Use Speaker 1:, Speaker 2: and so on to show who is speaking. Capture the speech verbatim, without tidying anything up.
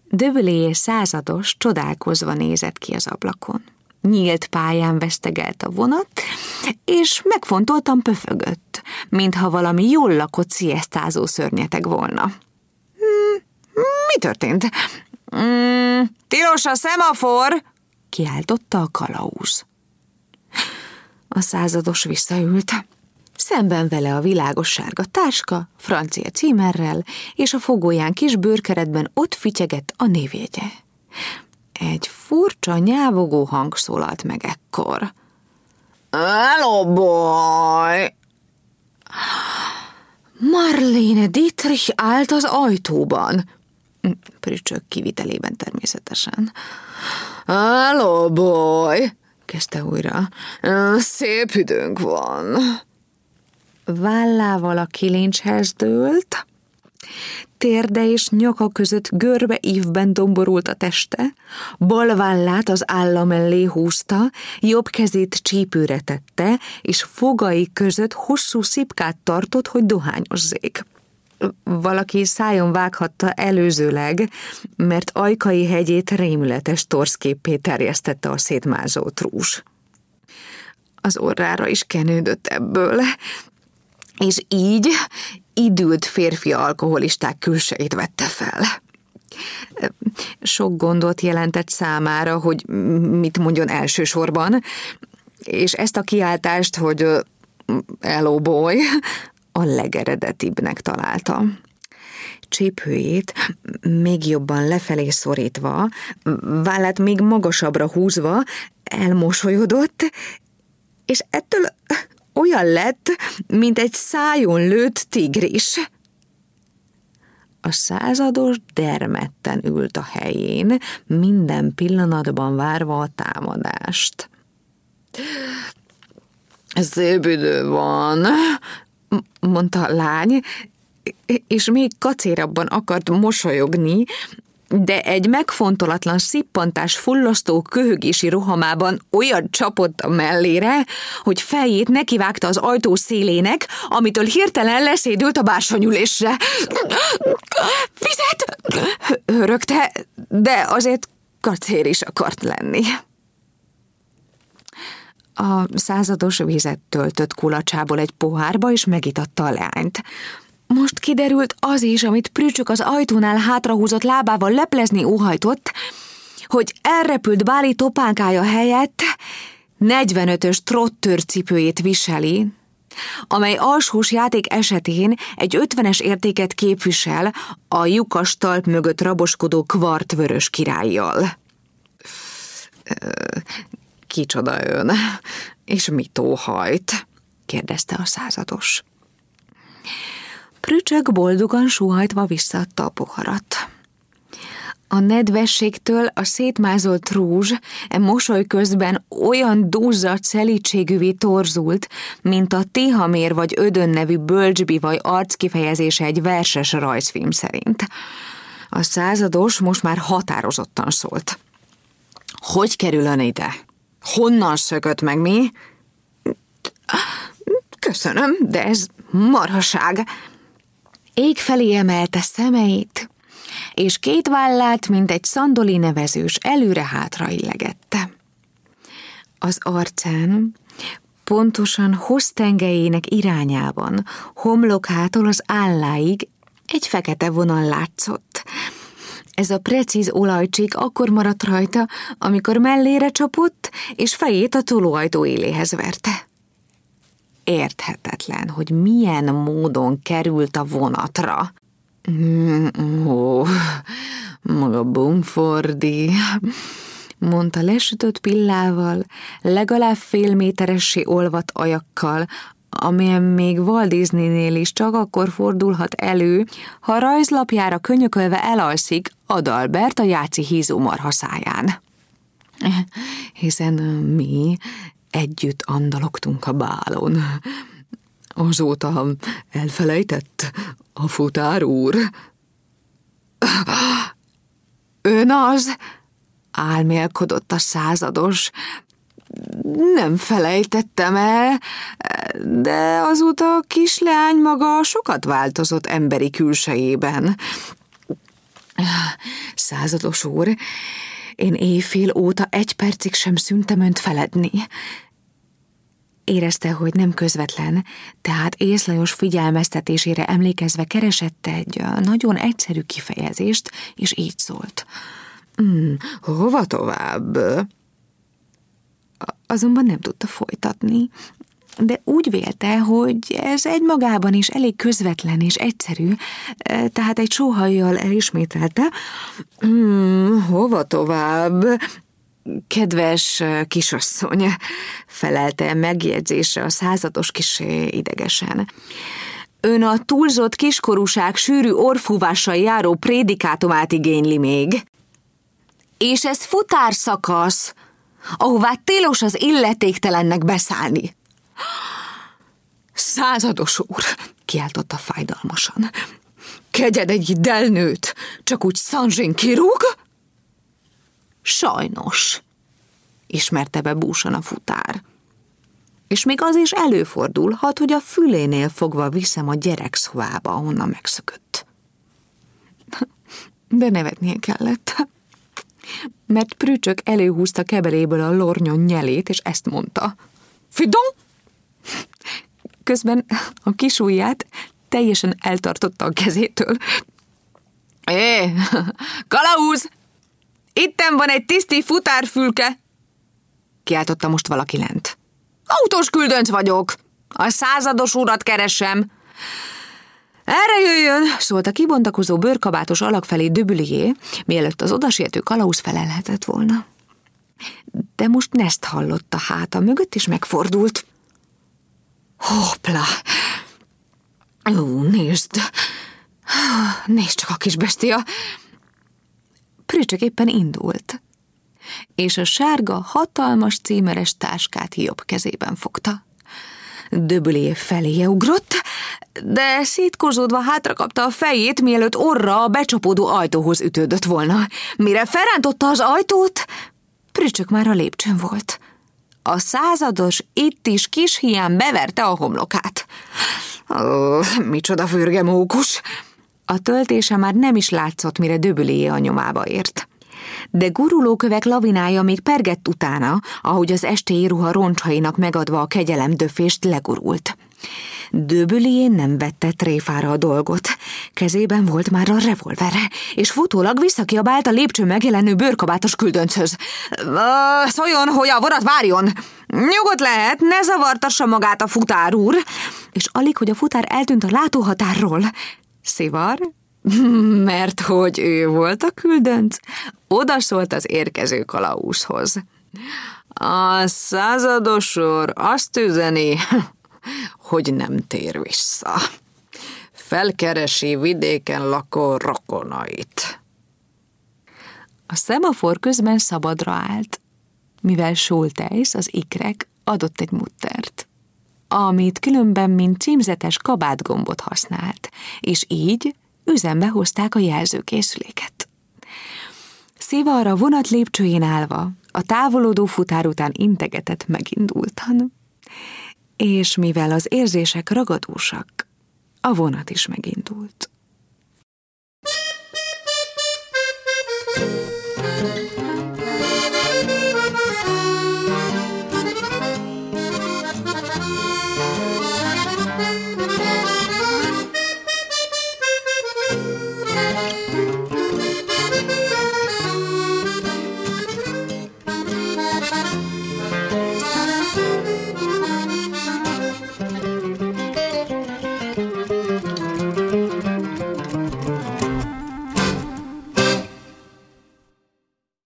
Speaker 1: De Villiers százados csodálkozva nézett ki az ablakon. Nyílt pályán vesztegelt a vonat, és megfontoltan pöfögött, mintha valami jól lakott sziesztázó szörnyeteg volna. Hmm, mi történt? Hmm, tilos a szemafor! Kiáltotta a kalauz. A százados visszaült. Szemben vele a világos sárga táska, francia címerrel, és a fogóján kis bőrkeretben ott fityegett a névjegye. Egy furcsa, nyávogó hang szólalt meg ekkor. Hello, boy! Marlene Dietrich állt az ajtóban. Prücsök kivitelében természetesen. Hello, boy! Kezdte újra. Szép időnk van. Vállával a kilincshez dőlt, térde és nyaka között görbe ívben domborult a teste, bal vállát az álla mellé húzta, jobb kezét csípőre tette, és fogai között hosszú szipkát tartott, hogy dohányozzék. Valaki szájon vághatta előzőleg, mert ajkai hegyét rémületes torszképpé terjesztette a szétmázó trúzs. Az orrára is kenődött ebből, és így idült férfi alkoholisták külsejét vette fel. Sok gondot jelentett számára, hogy mit mondjon elsősorban, és ezt a kiáltást, hogy hello boy, a legeredetibbnek találta. Csípőjét még jobban lefelé szorítva, vállát még magasabbra húzva elmosolyodott, és ettől olyan lett, mint egy szájon lőtt tigris. A százados dermedten ült a helyén, minden pillanatban várva a támadást. Szép idő van, mondta a lány, és még kacérabban akart mosolyogni, de egy megfontolatlan szippantás fullasztó köhögési rohamában olyan csapott a mellére, hogy fejét nekivágta az ajtó szélének, amitől hirtelen leszédült a bársonyülésre. Fizet! Hörögte, de azért kacér is akart lenni. A százados vizet töltött kulacsából egy pohárba, és megitatta a leányt. Most kiderült az is, amit Prücsök az ajtónál hátrahúzott lábával leplezni óhajtott, hogy elrepült báli topánkája helyett negyvenötös trottőrcipőjét viseli, amely alsós játék esetén egy ötvenes értéket képvisel a lyukas talp mögött raboskodó kvartvörös királlyal. Kicsoda ön, és mit óhajt? Kérdezte a százados. Prücsök boldogan sóhajtva visszaadta a poharat. A nedvességtől a szétmázolt rúzs e mosoly közben olyan dúzzat szelídségűvé torzult, mint a Tihamér vagy Ödön nevű bölcsbivaj arckifejezése egy verses rajzfilm szerint. A százados most már határozottan szólt. Hogy kerül ön ide? Honnan szökött meg mi? Köszönöm, de ez marhaság. Ég felé emelte szemeit, és két vállát, mint egy szandoli nevezős, előre-hátra illegette. Az arcán, pontosan hossztengelyének irányában, homlokától az álláig egy fekete vonal látszott. Ez a precíz olajcsík akkor maradt rajta, amikor mellére csapott, és fejét a tolóajtó éléhez verte. Érthetetlen, hogy milyen módon került a vonatra. Ó, maga Bumfordi, mondta lesütött pillával, legalább fél méteressé olvadt ajakkal, amilyen még Walt Disneynél is csak akkor fordulhat elő, ha rajzlapjára könyökölve elalszik Adalbert a jáci hízó marha száján. Hiszen mi együtt andalogtunk a bálon. Azóta elfelejtett a futár úr. Ön az? Álmélkodott a százados. Nem felejtettem el, de azóta a kisleány maga sokat változott emberi külsejében. Százados úr, én éjfél óta egy percig sem szüntem önt feledni. Érezte, hogy nem közvetlen, tehát Ész Lajos figyelmeztetésére emlékezve keresett egy nagyon egyszerű kifejezést, és így szólt. Hmm, hova tovább? Azonban nem tudta folytatni, de úgy vélte, hogy ez egymagában is elég közvetlen és egyszerű, tehát egy sóhajjal elismételte. Hmm, hova tovább? Kedves kisasszony, felelte megjegyzésre a százados kissé idegesen. Ön a túlzott kiskorúság sűrű orrfúvással járó prédikátumát igényli még. És ez futárszakasz, ahová tilos az illetéktelennek beszállni. Százados úr, kiáltotta fájdalmasan. Kegyed egy delnőt, csak úgy szanzsén kirúg? Sajnos, ismerte be búsan a futár. És még az is előfordulhat, hogy a fülénél fogva viszem a gyerekszobába, ahonnan megszökött. De nevetnie kellett, mert Prücsök előhúzta kebeléből a lornyon nyelét, és ezt mondta. Fidon! Közben a kis ujját teljesen eltartotta a kezétől. É, kalauz! Itten van egy tiszti futárfülke! Kiáltotta most valaki lent. Autós küldönc vagyok! A százados urat keresem! Erre jöjjön, szólt a kibontakozó bőrkabátos alak felé Döbülié, mielőtt az odasiető kalauz felelhetett volna. De most Neszt hallotta háta mögött, és megfordult. Hoppla! Ó, nézd! Nézd csak a kis bestia! Prücsök éppen indult, és a sárga, hatalmas címeres táskát jobb kezében fogta. Döbülié feléje ugrott, de szétkorzódva hátrakapta a fejét, mielőtt orra a becsapódó ajtóhoz ütődött volna. Mire felrántotta az ajtót, Prücsök már a lépcsőn volt. A százados itt is kis hián beverte a homlokát. Ó, micsoda fürge mókus! A töltése már nem is látszott, mire Döbülié a nyomába ért. De gurulókövek lavinája még pergett utána, ahogy az estéi ruha roncsainak megadva a kegyelem döfést legurult. Döbülié nem vette tréfára a dolgot. Kezében volt már a revolvere, és futólag visszakiabált a lépcsőn megjelenő bőrkabátos küldöncöz. Szóljon, hogy a vonat várjon! Nyugodt lehet, ne zavartassa magát a futár úr! És alig, hogy a futár eltűnt a látóhatárról. Szivar, mert hogy ő volt a küldönc, odaszólt az érkező kalauzhoz. A százados úr azt üzeni, hogy nem tér vissza. Felkeresi vidéken lakó rokonait. A szemafor közben szabadra állt, mivel Schulteis, az ikrek, adott egy muttert, amit különben mint címzetes kabátgombot használt, és így üzembe hozták a jelzőkészüléket. Szivar a vonat lépcsőjén állva, a távolodó futár után integetett megindultan, és mivel az érzések ragadósak, a vonat is megindult.